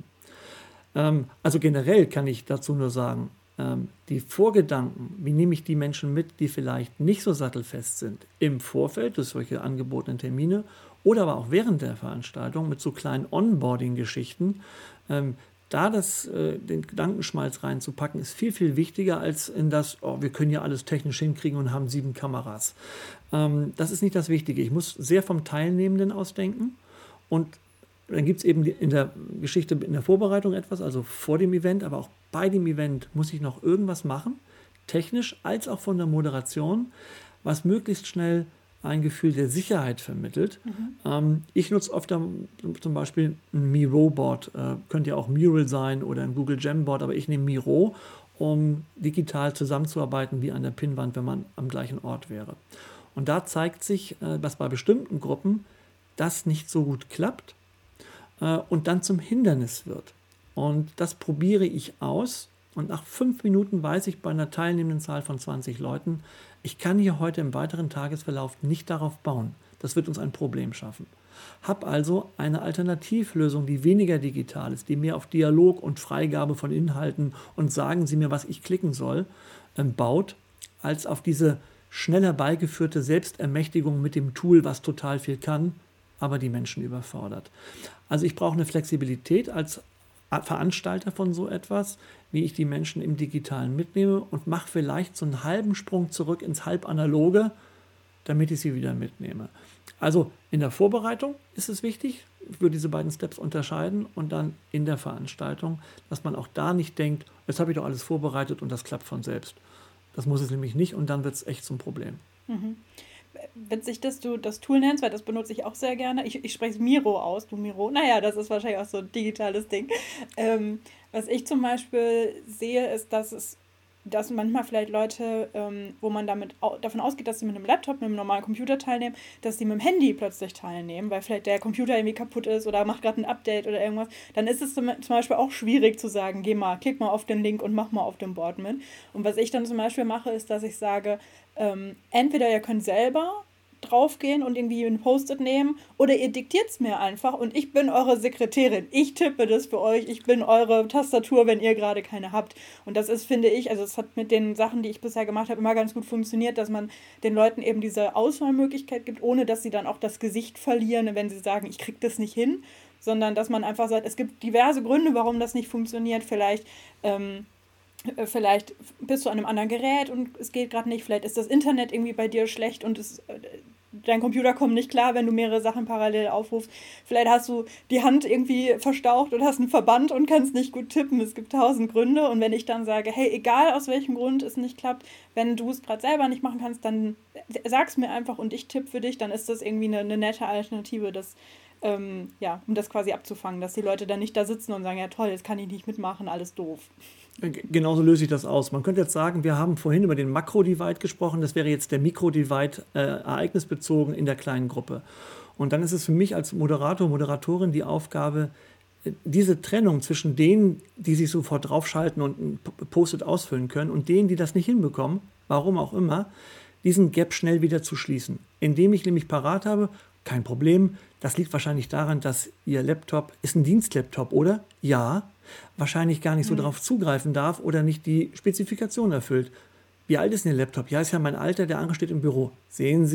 Ähm, also generell kann ich dazu nur sagen, ähm, die Vorgedanken, wie nehme ich die Menschen mit, die vielleicht nicht so sattelfest sind, im Vorfeld durch solche angebotenen Termine oder aber auch während der Veranstaltung mit so kleinen Onboarding-Geschichten, ähm, da das, äh, den Gedankenschmalz reinzupacken, ist viel, viel wichtiger als in das, oh, wir können ja alles technisch hinkriegen und haben sieben Kameras. Ähm, das ist nicht das Wichtige. Ich muss sehr vom Teilnehmenden ausdenken und dann gibt es eben in der Geschichte, in der Vorbereitung etwas, also vor dem Event, aber auch bei dem Event muss ich noch irgendwas machen, technisch als auch von der Moderation, was möglichst schnell ein Gefühl der Sicherheit vermittelt. Mhm. Ähm, ich nutze oft zum Beispiel ein Miro-Board, äh, könnte ja auch Mural sein oder ein Google Jamboard, aber ich nehme Miro, um digital zusammenzuarbeiten wie an der Pinnwand, wenn man am gleichen Ort wäre. Und da zeigt sich, äh, dass bei bestimmten Gruppen das nicht so gut klappt äh, und dann zum Hindernis wird. Und das probiere ich aus. Und nach fünf Minuten weiß ich bei einer teilnehmenden Zahl von zwanzig Leuten, ich kann hier heute im weiteren Tagesverlauf nicht darauf bauen. Das wird uns ein Problem schaffen. Hab also eine Alternativlösung, die weniger digital ist, die mehr auf Dialog und Freigabe von Inhalten und sagen Sie mir, was ich klicken soll, ähm, baut, als auf diese schnell herbeigeführte Selbstermächtigung mit dem Tool, was total viel kann, aber die Menschen überfordert. Also ich brauche eine Flexibilität als Veranstalter von so etwas, wie ich die Menschen im Digitalen mitnehme und mache vielleicht so einen halben Sprung zurück ins Halbanaloge, damit ich sie wieder mitnehme. Also in der Vorbereitung ist es wichtig, ich würde diese beiden Steps unterscheiden und dann in der Veranstaltung, dass man auch da nicht denkt, jetzt habe ich doch alles vorbereitet und das klappt von selbst. Das muss es nämlich nicht und dann wird es echt zum Problem. Mhm. Witzig, dass du das Tool nennst, weil das benutze ich auch sehr gerne. Ich, ich spreche es Miro aus, du Miro. Naja, das ist wahrscheinlich auch so ein digitales Ding. Ähm, was ich zum Beispiel sehe, ist, dass es dass manchmal vielleicht Leute, ähm, wo man damit au- davon ausgeht, dass sie mit einem Laptop, mit einem normalen Computer teilnehmen, dass sie mit dem Handy plötzlich teilnehmen, weil vielleicht der Computer irgendwie kaputt ist oder macht gerade ein Update oder irgendwas. Dann ist es zum, zum Beispiel auch schwierig zu sagen, geh mal, klick mal auf den Link und mach mal auf dem Board mit. Und was ich dann zum Beispiel mache, ist, dass ich sage, ähm, entweder ihr könnt selber draufgehen und irgendwie ein Post-it nehmen oder ihr diktiert es mir einfach und ich bin eure Sekretärin. Ich tippe das für euch. Ich bin eure Tastatur, wenn ihr gerade keine habt. Und das ist, finde ich, also es hat mit den Sachen, die ich bisher gemacht habe, immer ganz gut funktioniert, dass man den Leuten eben diese Auswahlmöglichkeit gibt, ohne dass sie dann auch das Gesicht verlieren, wenn sie sagen, ich kriege das nicht hin, sondern dass man einfach sagt, es gibt diverse Gründe, warum das nicht funktioniert. Vielleicht ähm, Vielleicht bist du an einem anderen Gerät und es geht gerade nicht. Vielleicht ist das Internet irgendwie bei dir schlecht und es, dein Computer kommt nicht klar, wenn du mehrere Sachen parallel aufrufst. Vielleicht hast du die Hand irgendwie verstaucht und hast einen Verband und kannst nicht gut tippen. Es gibt tausend Gründe. Und wenn ich dann sage, hey, egal aus welchem Grund es nicht klappt, wenn du es gerade selber nicht machen kannst, dann sag's mir einfach und ich tippe für dich. Dann ist das irgendwie eine, eine nette Alternative, das, ähm, ja, um das quasi abzufangen, dass die Leute dann nicht da sitzen und sagen, ja toll, jetzt kann ich nicht mitmachen, alles doof. Genauso löse ich das aus. Man könnte jetzt sagen, wir haben vorhin über den Makro-Divide gesprochen, das wäre jetzt der Mikro-Divide äh, ereignisbezogen in der kleinen Gruppe. Und dann ist es für mich als Moderator, Moderatorin die Aufgabe, diese Trennung zwischen denen, die sich sofort draufschalten und ein Post-it ausfüllen können und denen, die das nicht hinbekommen, warum auch immer, diesen Gap schnell wieder zu schließen. Indem ich nämlich parat habe, kein Problem, das liegt wahrscheinlich daran, dass Ihr Laptop ist ein Dienstlaptop, oder? Ja, wahrscheinlich gar nicht so mhm. darauf zugreifen darf oder nicht die Spezifikation erfüllt. Wie alt ist denn Ihr Laptop? Ja, ist ja mein Alter, der andere steht im Büro. Sehen Sie,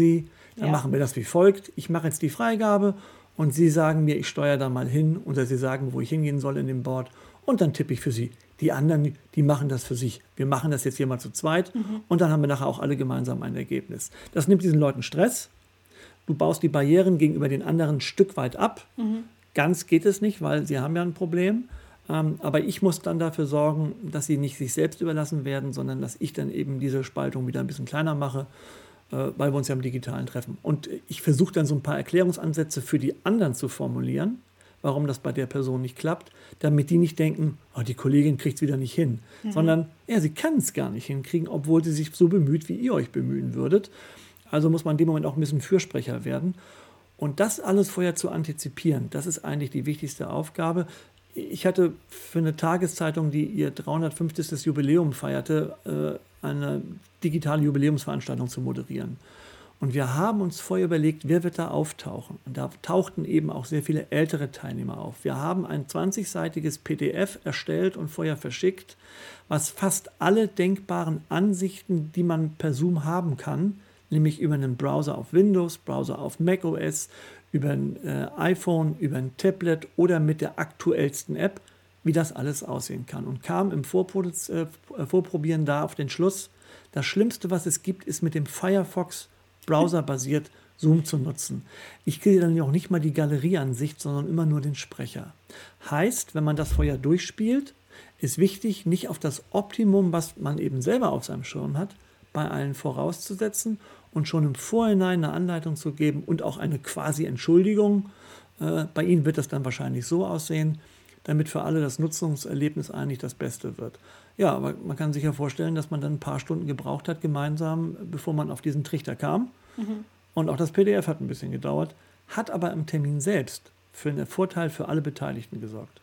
Dann Ja. machen wir das wie folgt. Ich mache jetzt die Freigabe und Sie sagen mir, ich steuere da mal hin oder Sie sagen, wo ich hingehen soll in dem Board und dann tippe ich für Sie. Die anderen, die machen das für sich. Wir machen das jetzt hier mal zu zweit und dann haben wir nachher auch alle gemeinsam ein Ergebnis. Das nimmt diesen Leuten Stress. Du baust die Barrieren gegenüber den anderen ein Stück weit ab. Ganz geht es nicht, weil sie haben ja ein Problem. Ähm, aber ich muss dann dafür sorgen, dass sie nicht sich selbst überlassen werden, sondern dass ich dann eben diese Spaltung wieder ein bisschen kleiner mache, äh, weil wir uns ja im Digitalen treffen. Und ich versuche dann so ein paar Erklärungsansätze für die anderen zu formulieren, warum das bei der Person nicht klappt, damit die nicht denken, oh, die Kollegin kriegt es wieder nicht hin, mhm. sondern ja, sie kann es gar nicht hinkriegen, obwohl sie sich so bemüht, wie ihr euch bemühen würdet. Also muss man in dem Moment auch ein bisschen Fürsprecher werden. Und das alles vorher zu antizipieren, das ist eigentlich die wichtigste Aufgabe. Ich hatte für eine Tageszeitung, die ihr dreihundertfünfzigstes Jubiläum feierte, eine digitale Jubiläumsveranstaltung zu moderieren. Und wir haben uns vorher überlegt, wer wird da auftauchen. Und da tauchten eben auch sehr viele ältere Teilnehmer auf. Wir haben ein zwanzigseitiges P D F erstellt und vorher verschickt, was fast alle denkbaren Ansichten, die man per Zoom haben kann, nämlich über einen Browser auf Windows, Browser auf macOS, über ein äh, iPhone, über ein Tablet oder mit der aktuellsten App, wie das alles aussehen kann. Und kam im Vorprodu- äh, Vorprobieren da auf den Schluss, das Schlimmste, was es gibt, ist mit dem Firefox browserbasiert Zoom zu nutzen. Ich kriege dann ja auch nicht mal die Galerieansicht, sondern immer nur den Sprecher. Heißt, wenn man das vorher durchspielt, ist wichtig, nicht auf das Optimum, was man eben selber auf seinem Schirm hat, bei allen vorauszusetzen und schon im Vorhinein eine Anleitung zu geben und auch eine quasi Entschuldigung. Äh, bei Ihnen wird das dann wahrscheinlich so aussehen, damit für alle das Nutzungserlebnis eigentlich das Beste wird. Ja, aber man kann sich ja vorstellen, dass man dann ein paar Stunden gebraucht hat gemeinsam, bevor man auf diesen Trichter kam. Mhm. Und auch das P D F hat ein bisschen gedauert, hat aber im Termin selbst für einen Vorteil für alle Beteiligten gesorgt.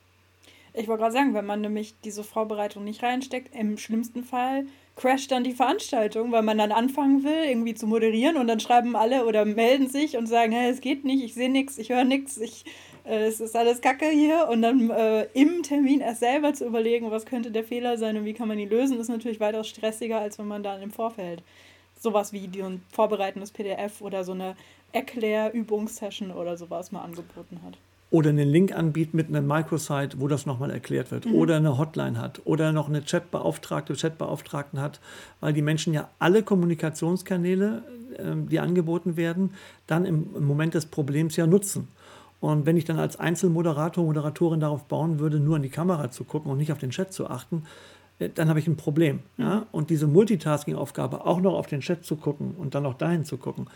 Ich wollte gerade sagen, wenn man nämlich diese Vorbereitung nicht reinsteckt, im schlimmsten Fall crasht dann die Veranstaltung, weil man dann anfangen will, irgendwie zu moderieren und dann schreiben alle oder melden sich und sagen, hey, es geht nicht, ich sehe nichts, ich höre nichts, ich, äh, es ist alles Kacke hier. Und dann äh, im Termin erst selber zu überlegen, was könnte der Fehler sein und wie kann man ihn lösen, ist natürlich weitaus stressiger, als wenn man dann im Vorfeld sowas wie ein vorbereitendes P D F oder so eine Erklärübungssession oder sowas mal angeboten hat. Oder einen Link anbietet mit einer Microsite, wo das nochmal erklärt wird. Mhm. Oder eine Hotline hat. Oder noch eine Chatbeauftragte, Chatbeauftragten hat. Weil die Menschen ja alle Kommunikationskanäle, äh, die angeboten werden, dann im, im Moment des Problems ja nutzen. Und wenn ich dann als Einzelmoderator, Moderatorin darauf bauen würde, nur in die Kamera zu gucken und nicht auf den Chat zu achten, äh, dann habe ich ein Problem. Mhm. Ja? Und diese Multitasking-Aufgabe, auch noch auf den Chat zu gucken und dann noch dahin zu gucken,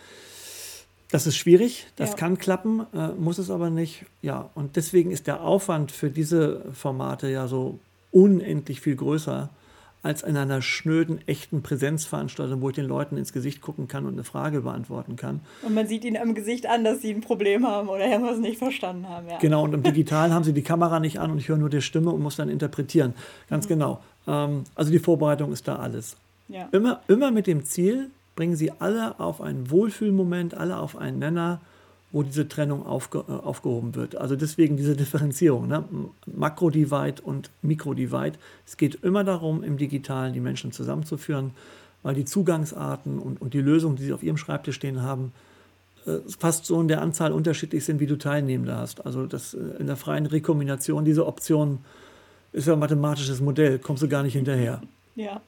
das ist schwierig, das ja. kann klappen, äh, muss es aber nicht. Ja, und deswegen ist der Aufwand für diese Formate ja so unendlich viel größer als in einer schnöden, echten Präsenzveranstaltung, wo ich den Leuten ins Gesicht gucken kann und eine Frage beantworten kann. Und man sieht ihnen am Gesicht an, dass sie ein Problem haben oder irgendwas nicht verstanden haben. Ja. Genau, und im Digitalen haben sie die Kamera nicht an und ich höre nur die Stimme und muss dann interpretieren. Ganz mhm. genau. Ähm, also die Vorbereitung ist da alles. Ja. Immer, immer mit dem Ziel, bringen sie alle auf einen Wohlfühlmoment, alle auf einen Nenner, wo diese Trennung aufge, äh, aufgehoben wird. Also deswegen diese Differenzierung, ne? Makro-Divide und Mikro-Divide. Es geht immer darum, im Digitalen die Menschen zusammenzuführen, weil die Zugangsarten und, und die Lösungen, die sie auf ihrem Schreibtisch stehen haben, äh, fast so in der Anzahl unterschiedlich sind, wie du Teilnehmende hast. Also das, äh, in der freien Rekombination, diese Option ist ja ein mathematisches Modell, kommst du gar nicht hinterher. Ja.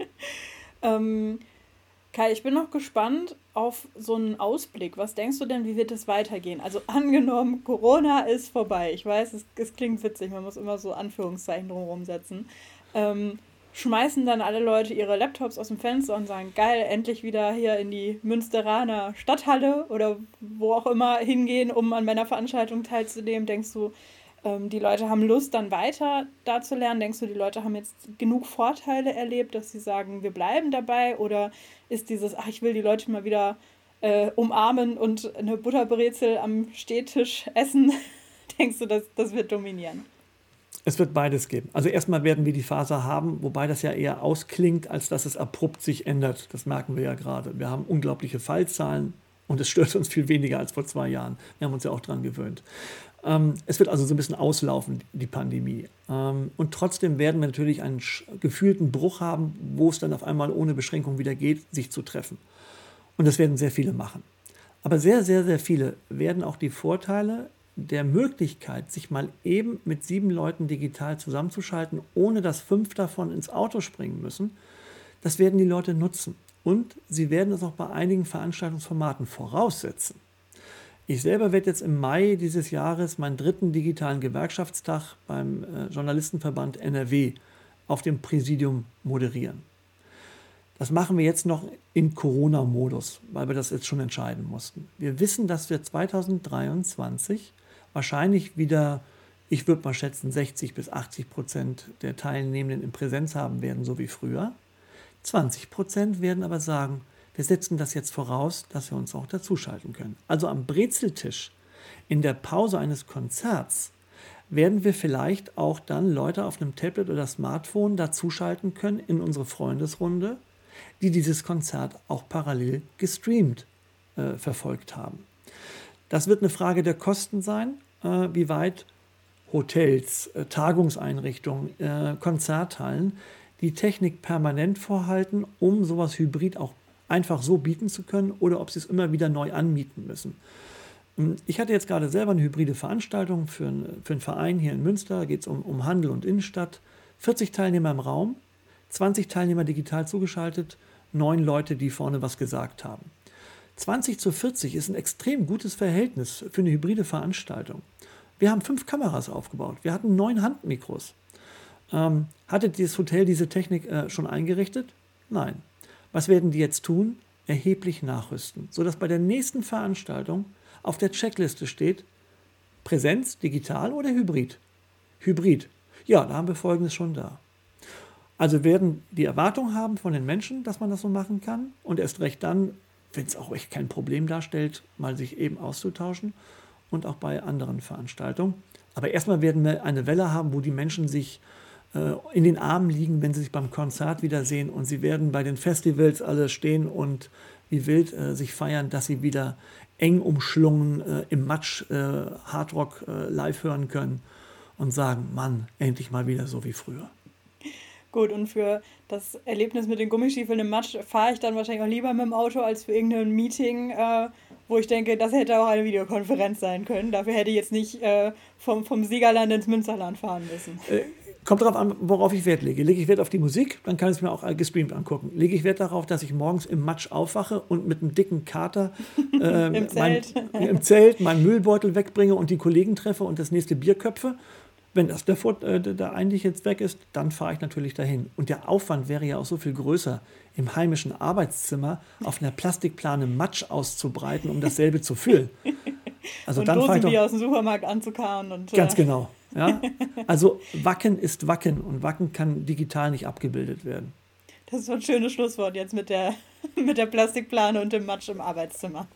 ähm... Kai, ich bin noch gespannt auf so einen Ausblick. Was denkst du denn, wie wird es weitergehen? Also angenommen, Corona ist vorbei. Ich weiß, es, es klingt witzig, man muss immer so Anführungszeichen drumherum setzen. Ähm, schmeißen dann alle Leute ihre Laptops aus dem Fenster und sagen, geil, endlich wieder hier in die Münsteraner Stadthalle oder wo auch immer hingehen, um an meiner Veranstaltung teilzunehmen. Denkst du, ähm, die Leute haben Lust, dann weiter da zu lernen? Denkst du, die Leute haben jetzt genug Vorteile erlebt, dass sie sagen, wir bleiben dabei? Oder ist dieses, ach, ich will die Leute mal wieder äh, umarmen und eine Butterbrezel am Stehtisch essen? Denkst du, das, das wird dominieren? Es wird beides geben. Also erstmal werden wir die Phase haben, wobei das ja eher ausklingt, als dass es abrupt sich ändert. Das merken wir ja gerade. Wir haben unglaubliche Fallzahlen und es stört uns viel weniger als vor zwei Jahren. Wir haben uns ja auch dran gewöhnt. Ähm, es wird also so ein bisschen auslaufen, die Pandemie. Ähm, und trotzdem werden wir natürlich einen gefühlten Bruch haben, wo es dann auf einmal ohne Beschränkung wieder geht, sich zu treffen. Und das werden sehr viele machen. Aber sehr, sehr, sehr viele werden auch die Vorteile der Möglichkeit, sich mal eben mit sieben Leuten digital zusammenzuschalten, ohne dass fünf davon ins Auto springen müssen, das werden die Leute nutzen. Und sie werden es auch bei einigen Veranstaltungsformaten voraussetzen. Ich selber werde jetzt im Mai dieses Jahres meinen dritten digitalen Gewerkschaftstag beim äh, Journalistenverband N R W auf dem Präsidium moderieren. Das machen wir jetzt noch in Corona-Modus, weil wir das jetzt schon entscheiden mussten. Wir wissen, dass wir zweitausenddreiundzwanzig wahrscheinlich wieder, ich würde mal schätzen, sechzig bis achtzig Prozent der Teilnehmenden in Präsenz haben werden, so wie früher. zwanzig Prozent werden aber sagen, wir setzen das jetzt voraus, dass wir uns auch dazuschalten können. Also am Brezeltisch in der Pause eines Konzerts werden wir vielleicht auch dann Leute auf einem Tablet oder Smartphone dazuschalten können in unsere Freundesrunde, die dieses Konzert auch parallel gestreamt äh, verfolgt haben. Das wird eine Frage der Kosten sein, äh, wie weit Hotels, äh, Tagungseinrichtungen, äh, Konzerthallen die Technik permanent vorhalten, um sowas Hybrid auch einfach so bieten zu können oder ob sie es immer wieder neu anmieten müssen. Ich hatte jetzt gerade selber eine hybride Veranstaltung für, ein, für einen Verein hier in Münster, da geht es um, um Handel und Innenstadt, vierzig Teilnehmer im Raum, zwanzig Teilnehmer digital zugeschaltet, neun Leute, die vorne was gesagt haben. zwanzig zu vierzig ist ein extrem gutes Verhältnis für eine hybride Veranstaltung. Wir haben fünf Kameras aufgebaut, wir hatten neun Handmikros. Ähm, hatte dieses Hotel diese Technik äh, schon eingerichtet? Nein. Was werden die jetzt tun? Erheblich nachrüsten, sodass bei der nächsten Veranstaltung auf der Checkliste steht, Präsenz, digital oder Hybrid? Hybrid. Ja, da haben wir Folgendes schon da. Also werden die Erwartung haben von den Menschen, dass man das so machen kann und erst recht dann, wenn es auch echt kein Problem darstellt, mal sich eben auszutauschen und auch bei anderen Veranstaltungen. Aber erstmal werden wir eine Welle haben, wo die Menschen sich äh, in den Armen liegen, wenn sie sich beim Konzert wiedersehen und sie werden bei den Festivals alle stehen und wie wild äh, sich feiern, dass sie wieder eng umschlungen äh, im Matsch äh, Hardrock äh, live hören können und sagen, Mann, endlich mal wieder so wie früher. Gut, und für das Erlebnis mit den Gummistiefeln im Matsch fahre ich dann wahrscheinlich auch lieber mit dem Auto als für irgendein Meeting, äh, wo ich denke, das hätte auch eine Videokonferenz sein können. Dafür hätte ich jetzt nicht äh, vom, vom Siegerland ins Münsterland fahren müssen. Äh, kommt darauf an, worauf ich Wert lege. Lege ich Wert auf die Musik, dann kann ich es mir auch gestreamt angucken. Lege ich Wert darauf, dass ich morgens im Matsch aufwache und mit einem dicken Kater äh, Im Zelt. Mein, im Zelt meinen Müllbeutel wegbringe und die Kollegen treffe und das nächste Bier köpfe. Wenn das der, äh, der eigentlich jetzt weg ist, dann fahre ich natürlich dahin. Und der Aufwand wäre ja auch so viel größer, im heimischen Arbeitszimmer auf einer Plastikplane Matsch auszubreiten, um dasselbe zu füllen. Also und dann fahre ich doch, aus dem Supermarkt anzukarren. Und, ganz äh, genau. Ja? Also Wacken ist Wacken und Wacken kann digital nicht abgebildet werden. Das ist so ein schönes Schlusswort jetzt mit der, mit der Plastikplane und dem Matsch im Arbeitszimmer.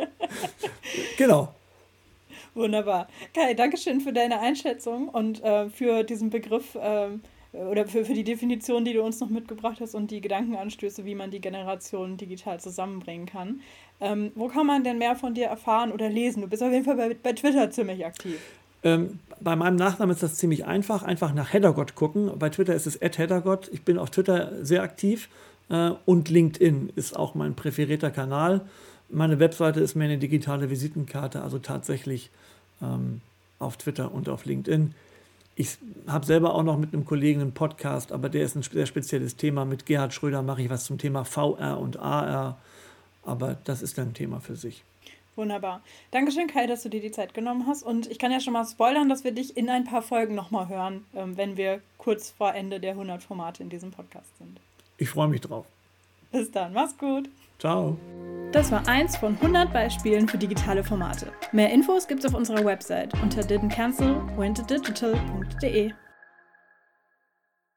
Genau. Wunderbar. Kai, danke schön für deine Einschätzung und äh, für diesen Begriff äh, oder für, für die Definition, die du uns noch mitgebracht hast und die Gedankenanstöße, wie man die Generationen digital zusammenbringen kann. Ähm, wo kann man denn mehr von dir erfahren oder lesen? Du bist auf jeden Fall bei, bei Twitter ziemlich aktiv. Ähm, bei meinem Nachnamen ist das ziemlich einfach. Einfach nach Heddergott gucken. Bei Twitter ist es at heddergott. Ich bin auf Twitter sehr aktiv äh, und LinkedIn ist auch mein präferierter Kanal. Meine Webseite ist mehr eine digitale Visitenkarte, also tatsächlich ähm, auf Twitter und auf LinkedIn. Ich habe selber auch noch mit einem Kollegen einen Podcast, aber der ist ein sehr spezielles Thema. Mit Gerhard Schröder mache ich was zum Thema V R und A R, aber das ist dann ein Thema für sich. Wunderbar. Dankeschön, Kai, dass du dir die Zeit genommen hast. Und ich kann ja schon mal spoilern, dass wir dich in ein paar Folgen nochmal hören, wenn wir kurz vor Ende der hundert Formate in diesem Podcast sind. Ich freue mich drauf. Bis dann, mach's gut. Ciao. Das war eins von hundert Beispielen für digitale Formate. Mehr Infos gibt's auf unserer Website unter didn't cancel went to digital punkt de.